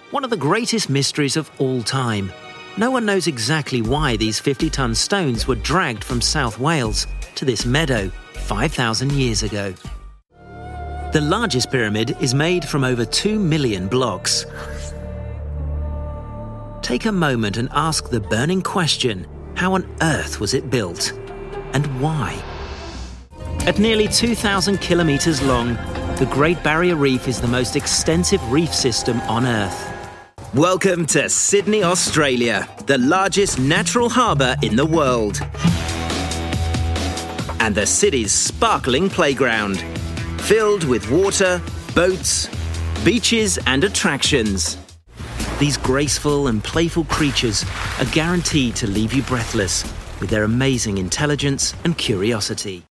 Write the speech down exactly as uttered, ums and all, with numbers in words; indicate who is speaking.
Speaker 1: one of the greatest mysteries of all time. No one knows exactly why these fifty-ton stones were dragged from South Wales to this meadow five thousand years ago. The largest pyramid is made from over two million blocks. Take a moment and ask the burning question, how on earth was it built? And why? At nearly two thousand kilometres long, the Great Barrier Reef is the most extensive reef system on Earth. Welcome to Sydney, Australia, the largest natural harbour in the world. And the city's sparkling playground, filled with water, boats, beaches and attractions. These graceful and playful creatures are guaranteed to leave you breathless with their amazing intelligence and curiosity.